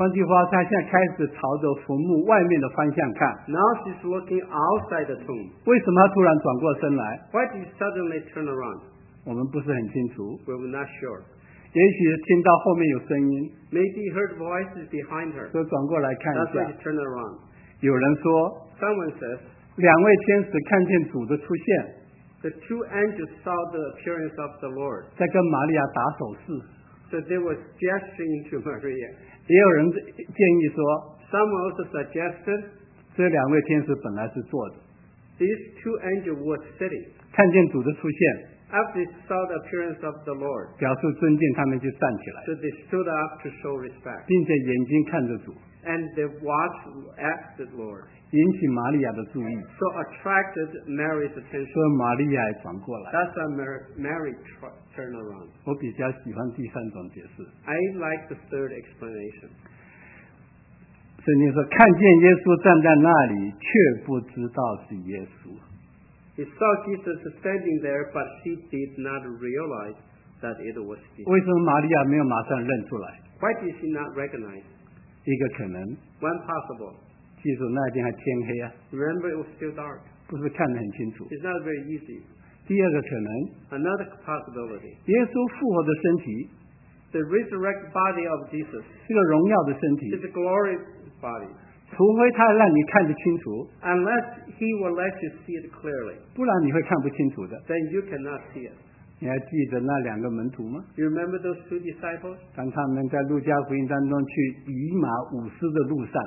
换句话，他现在开始朝着坟墓外面的方向看。 Now she's looking outside the tomb. 为什么他突然转过身来？ Why did she suddenly turn around? 我们不是很清楚。 We were not sure. 也许听到后面有声音， Maybe heard voices behind her. 就转过来看 That's 一 why 下 she turned around. 有人说， Someone says 两位天使看见主的出现， the two angels saw the appearance of the Lord. 在跟玛利亚打手势。 So they were gesturing to Maria. 也有人建议说， Someone also suggested 这两位天使本来是坐的， these two angels were sitting. 看见主的出现， After they saw the appearance of the Lord, 表示尊敬，他们就站起来， so they stood up to show respect. 并且眼睛看着主， And they watched at the Lord. 引起玛利亚的注意， So attracted Mary's attention. 所以玛利亚也转过来。 That's why Mary, Mary tr- turned around. 我比较喜欢第三种解释。 I like the third explanation. 圣经说，看见耶稣站在那里，却不知道是耶稣。 He saw Jesus standing there, but she did not realize that it was Jesus. 为什么玛利亚没有马上认出来？ Why did she not recognize? 一个可能， One possible. 记住那一天还天黑啊， Remember, it was still dark. 不是看得很清楚。 It's not very easy. 第二个可能， Another possibility. 耶稣复活的身体 The resurrected body of Jesus 是个荣耀的身体， is a glorious body. 除非他让你看得清楚， Unless he will let you see it clearly, 不然你会看不清楚的。 then you cannot see it. 你还记得那两个门徒吗？ You remember those two disciples? 当他们在路加福音当中去以马五斯的路上，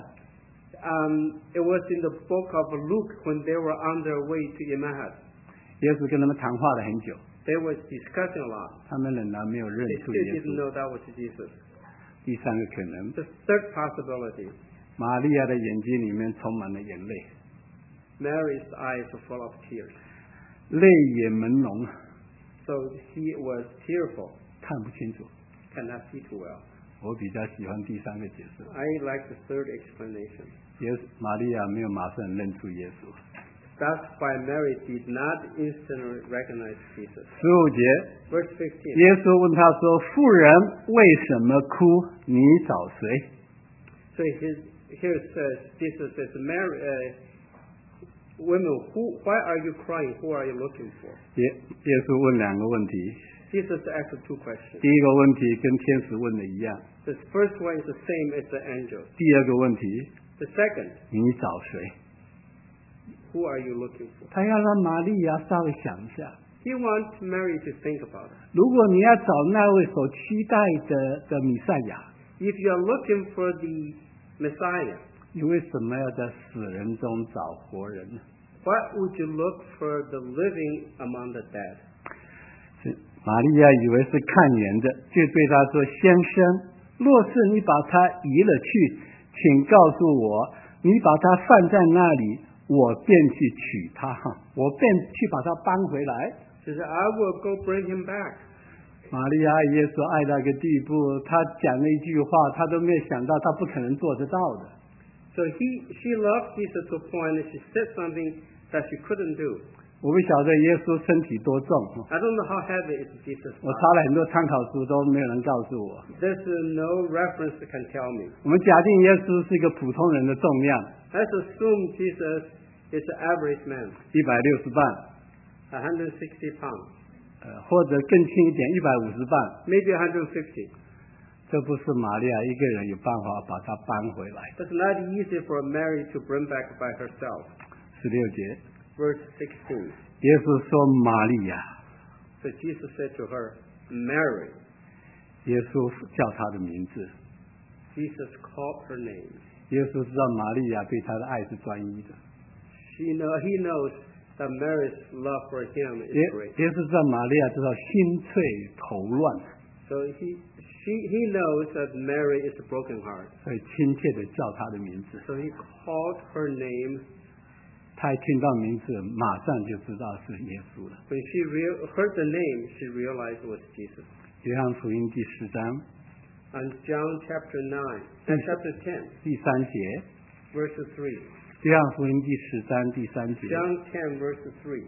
Um, it was in the book of Luke when they were on their way to Emmaus. 耶稣跟他们谈话了很久， They were discussing a lot. 他们仍然没有认 They 出 still 耶 didn't 稣。 know that was Jesus. 第三个可能， The third possibility, 玛利亚的眼睛里面充满了眼泪， Mary's eyes were full of tears. 泪眼朦胧， So he was tearful, 看不清楚。 cannot see too well. 我比较喜欢第三个解释， I like the third explanation. 耶稣玛利亚没有马上认出耶稣。 That's why Mary did not instantly recognize Jesus. 十五节， Verse fifteen. 耶稣问他说：“妇人为什么哭？你找谁 So his, here it says, Jesus says, Mary, uh, women, who, why are you crying? Who are you looking for?？” 耶耶稣问两个问题， Jesus asked two questions. 第一个问题跟天使问的一样， The first one is the same as the angel. 第二个问题 The second, 你找谁？ who are you looking for? 他要让玛利亚稍微想一下， He wants Mary to think about it. 如果你要找那位所期待的的弥赛亚， If you are looking for the Messiah, 你为什么要在死人中找活人呢？ why would you look for the living among the dead? 是玛利亚以为是看眼的，就对他说：“先生，若是你把他移了去，请告诉我，你把他放在那里，我便去取他，我便去把他搬回来。” He said, I will go bring him back. 玛利亚爱耶稣爱到一个地步，他讲了一句话，他都没有想到他不可能做得到的。 So he, she loved Jesus to a point that she said something that she couldn't do. 我不晓得耶稣身体多重， I don't know how heavy is Jesus' 我查 body. 了很多参考书，都没有人告诉我。 There's uh, no reference that can tell me. 我们假定耶稣是一个普通人的重量， Let's assume Jesus is an average man, 一百六十磅， one hundred sixty pounds, 呃，或者更轻一点，一百五十磅。 maybe one hundred fifty. 这不是玛利亚一个人有办法把他搬回来。 It's not easy for Mary to bring back by herself. 十六节， Verse sixteen. 耶稣说：“玛利亚。” So Jesus said to her, Mary. 耶稣叫她的名字。 Jesus called her name. 耶稣知道玛利亚对他的爱是专一的。 She know, he knows that Mary's love for him is 耶 great. 耶稣知道玛利亚知道心碎头乱， So he, she, he knows that Mary is a broken heart. 所以亲切的叫她的名字。 So he called her name. 他一听到名字，马上就知道是耶稣了。 When she real, heard the name, she realized it was Jesus. 约翰福音第十章 On John chapter nine, and chapter ten, 第三节， verse three. 约翰福音第十章第三节， John ten, verse three.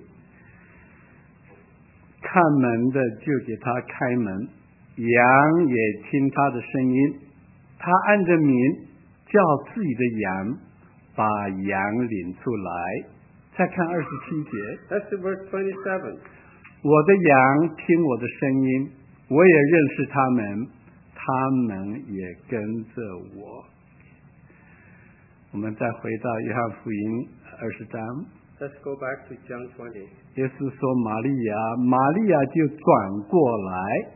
看门的就给他开门，羊也听他的声音，他他按着名叫自己的羊，把羊领出来。再看二十七节， That's the verse twenty-seven. 我的羊听我的声音，我也认识他们，他们也跟着我。我们再回到约翰福音二十章， Let's go back to John twenty. 耶稣说玛利亚，玛利亚就转过来。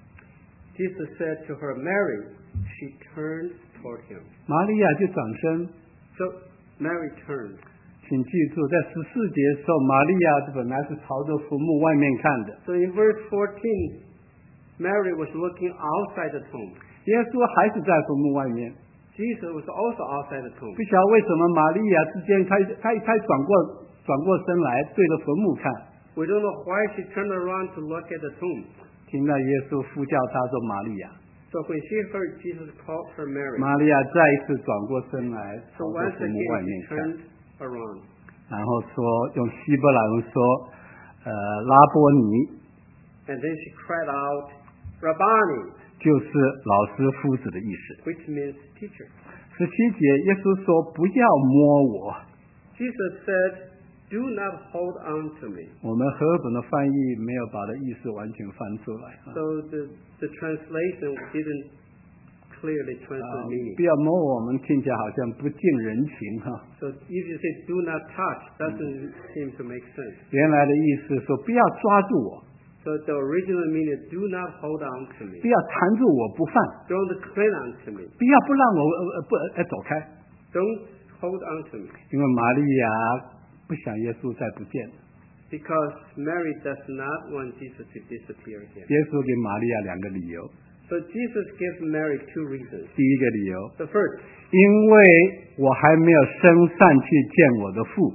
Jesus said to her, Mary. She turned toward him. 玛利亚就转身。 So Mary turned. 请记住，在十四节的时候，玛利亚本来是朝着坟墓外面看的。 So in verse fourteen, Mary was looking outside the tomb. 耶稣还是在坟墓外面。 Jesus was also outside the tomb. 不晓得为什么玛利亚之间，他他他转过转过身来，对着坟墓看。 We don't know why she turned around to look at the tomb. 听到耶稣呼叫他说玛利亚。 So when she heard Jesus call her Mary, 玛利亚再一次转过身来， so 朝着 once 坟墓 again 外面 she 看。 turned around. 然后说用希伯来文说，呃，拉波尼 And then she cried out, Rabbani, 就是老师夫子的意思。 which means teacher. 十七节，耶稣说不要摸我。 Jesus said, Do not hold on to me. 我们和合本的翻译没有把它意思完全翻出来。 So the, the translation didn't clearly 啊 translate meaning. 不要摸我，我们听起来好像不近人情哈。 So if you say do not touch, doesn't seem to make sense. 原来的意思说不要抓住我， So the original meaning is do not hold on to me. 不要缠住我不放， Don't cling on to me. 不要不让我呃呃不呃走开。 Don't hold on to me. 因为玛利亚不想耶稣再不见了。 Because Mary does not want Jesus to disappear again. 耶稣给玛利亚两个理由。 So Jesus gives Mary two reasons. 第一个理由， The first, 因为我还没有升上去见我的父。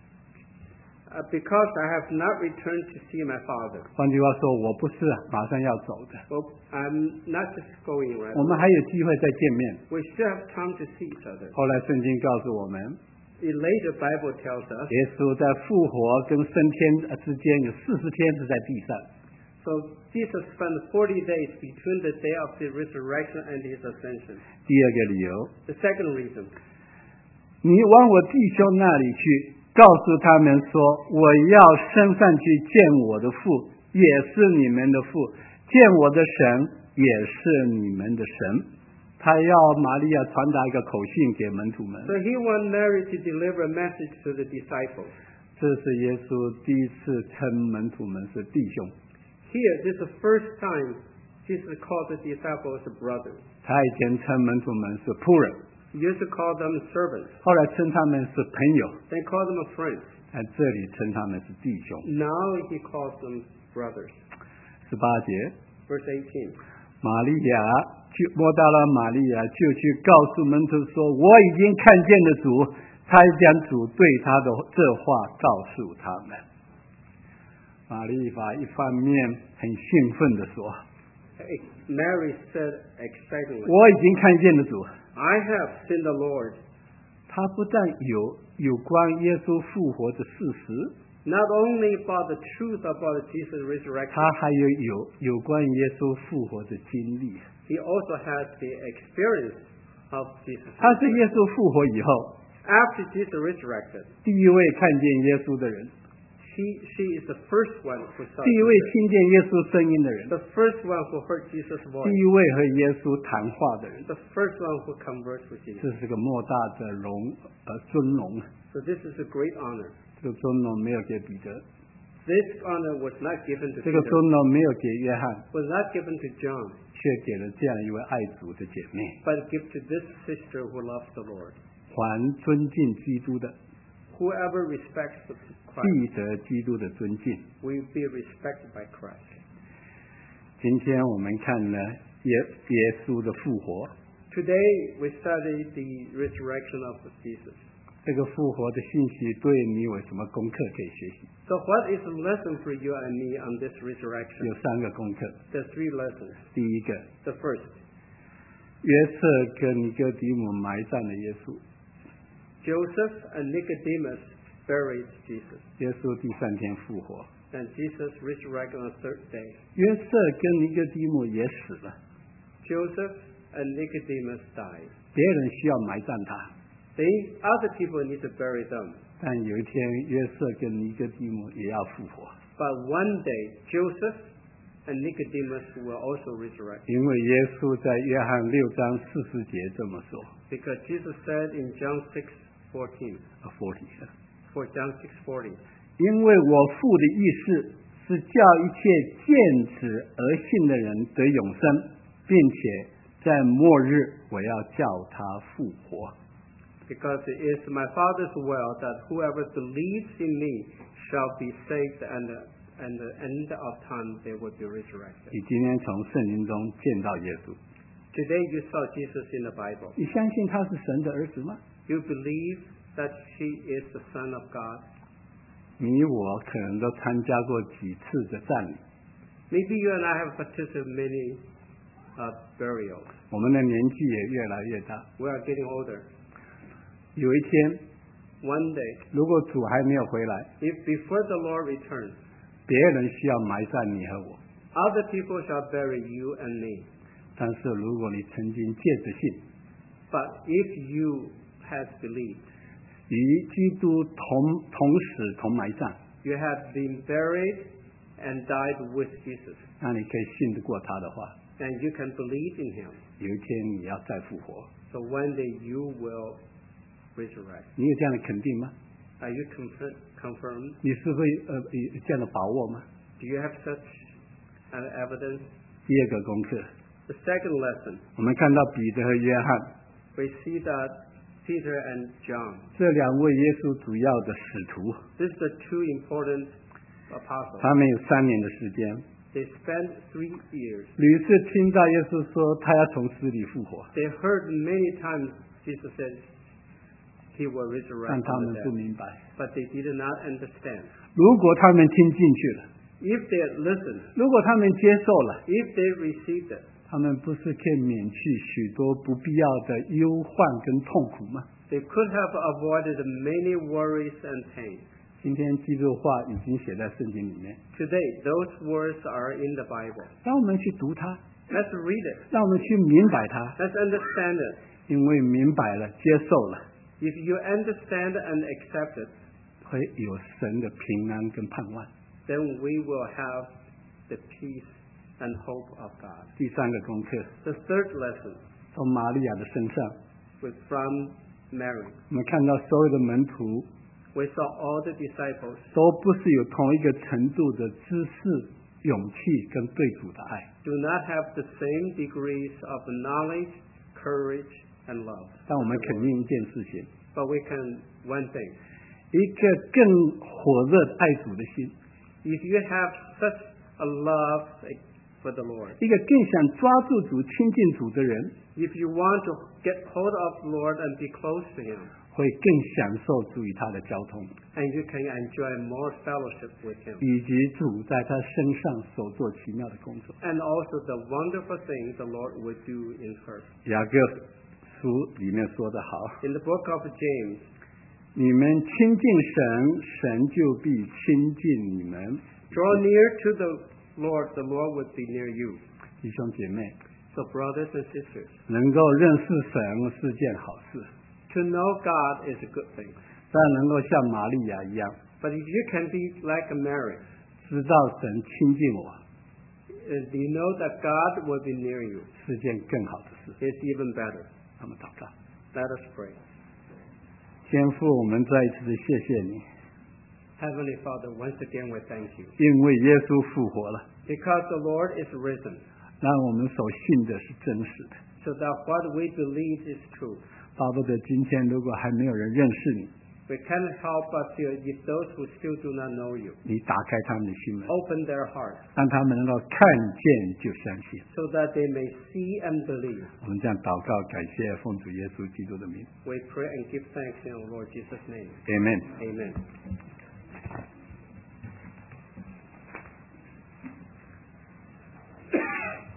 uh, because I have not returned to see my Father. 换句话说，我不是马上要走的， Well, I'm not just going right 我们 away. 还有机会再见面。 We still have time to see each other. 后来圣经告诉我们， In later Bible tells us, 耶稣在复活跟升天之间有四十天是在地上。 so Jesus spent forty days between the day of the resurrection and his ascension. 第二个理由， The second reason, 你往我弟兄那里去，告诉他们说，我要升上去见我的父，也是你们的父，见我的神，也是你们的神。他要玛利亚传达一个口信给门徒们， so he wanted Mary to deliver a message to the disciples. 这是耶稣第一次称门徒们是弟兄。 Here, this is the first time Jesus called the disciples brothers. 他以前称门徒们是仆人， He used to call them servants, 后来称他们是朋友， then called them friends. 在这里称他们是弟兄。 Now he calls them brothers. 十八节， Verse eighteen. 玛利亚就摸到了玛利亚，就去告诉门徒说：“我已经看见了主。”他将主对他的这话告诉他们。玛利亚一方面很兴奋地说：“ Mary said excitedly, 我已经看见了主。” I have seen the Lord. 他不但有有关耶稣复活的事实， Not only about the truth about Jesus' resurrection, 他还有有有关耶稣复活的经历。 he also has the experience of Jesus. 他是耶稣复活以后 After Jesus resurrected, 第一位看见耶稣的人， she, she is the first one who saw 第一位 Jesus. 听见耶稣声音的人， The first one who heard Jesus' 第 voice. 一位和耶稣谈话的人。 The first one who conversed with Jesus. 这是个莫大的荣呃尊荣， So this is a great honor. 这个尊荣没有给彼得， This honor was not given to 这个 Peter, 尊荣没有给约翰， was not given to John, 却给了这样一位爱主的姐妹， but given to this sister who loves the Lord. 还尊敬基督的， Whoever respects the 必 Christ 得基督的尊敬。 will be respected by Christ. 今天我们看了耶耶稣的复活， Today we study the resurrection of Jesus. 这个复活的信息对你有什么功课可以学习？ So what is the lesson for you and me on this 有 resurrection? 三个功课。 There are three lessons. 第一个， The first, 约瑟跟尼哥底母埋葬了耶稣， Joseph and Nicodemus buried Jesus. 耶稣第三天复活。 And Jesus resurrected on the third day. 约瑟跟尼哥底母也死了， Joseph and Nicodemus died. 别人需要埋葬他， They, other people need to bury them. 但有一天约瑟跟尼哥底母也要复活， But one day, Joseph and Nicodemus will also resurrect. 因为耶稣在约翰六章四十节这么说 Because Jesus said in John six fourteen, 啊，forty， for John six forty, 因为我父的意思是叫一切见子而信的人得永生，并且在末日我要叫他复活。 because it is my Father's will that whoever believes in me shall be saved, and and the end of time they will be resurrected. 你今天从圣经中见到耶稣， Today you saw Jesus in the Bible. 你相信他是神的儿子吗？ You believe that he is the Son of God? 你我可能都参加过几次的葬礼， Maybe you and I have participated in many uh, burials. 我们的年纪也越来越大。 We are getting older. 有一天， One day, 如果主还没有回来， if before the Lord returns, 别人需要埋葬你和我， other people shall bury you and me. 但是如果你曾经借着信 But if you have believed, 与基督同同死同埋葬， you have been buried and died with Jesus, 那你可以信得过他的话， and you can believe in him. 有一天你要再复活。 So one day you will resurrect. 你有这样的肯定吗？ Are you confir- confirmed? 你是会呃有这样的把握吗？ Do you have such an evidence? 第二个功课， The second lesson, 我们看到彼得和约翰 we see that Peter and John, 这两位耶稣主要的使徒， these are the two important apostles. 他们有三年的时间， They spent three years. 屡次听到耶稣说他要从死里复活， They heard many times Jesus said he will resurrect 但他 from 们 the 不 dead, 明白。 but they did not understand. 如果他们听进去了， If they had listened, 如果他们接受了， if they received it, 他们不是可以免去许多不必要的忧患跟痛苦吗？ they could have avoided many worries and pain. 今天基督话已经写在圣经里面， Today, those words are in the Bible. 让我们去读它， Let's read it. 让我们去明白它， Let's understand it. 因为明白了、接受了， If you understand and accept it, 会有神的平安跟盼望。 then we will have the peace and hope of God. 第三个功课， The third lesson 从玛利亚的身上， was from Mary. 我们看到所有的门徒 We saw all the disciples 都不是有同一个程度的知识、勇气跟对主的爱， do not have the same degrees of knowledge, courage, and love. 但我们肯定一件事情， But we can, one thing, 一个更火热的爱主的心， if you have such a love for the Lord, 一个更想抓住主、亲近主的人， if you want to get hold of the Lord and be close to Him, 会更享受主与他的交通， and you can enjoy more fellowship with Him, 以及主在他身上所做奇妙的工作。 and also the wonderful things the Lord will do in her. 雅各书里面说得好， In the book of James, 你们亲近神，神就必亲近你们。 draw near to the Lord, the Lord will be near you. 弟兄姐妹， So brothers and sisters, 能够认识神是件好事， to know God is a good thing. 但能够像玛利亚一样， But if you can be like Mary, 知道神亲近我， and you know that God will be near you, 是件更好的事。 it's even better. 那么祷告， Let us pray. 天父，我们再一次的谢谢你， Heavenly Father, once again we thank you. 因为耶稣复活了， Because the Lord is risen, 让我们所信的是真实的。 so that what we believe is true. 巴不得今天如果还没有人认识你， We cannot help but feel if those who still do not know you, 你打开他们的心门， open their hearts 让他们能够看见就相信。 so that they may see and believe. 我们这样祷告，感谢奉主耶稣基督的名 We pray and give thanks in our Lord Jesus' name. ，Amen。 Amen.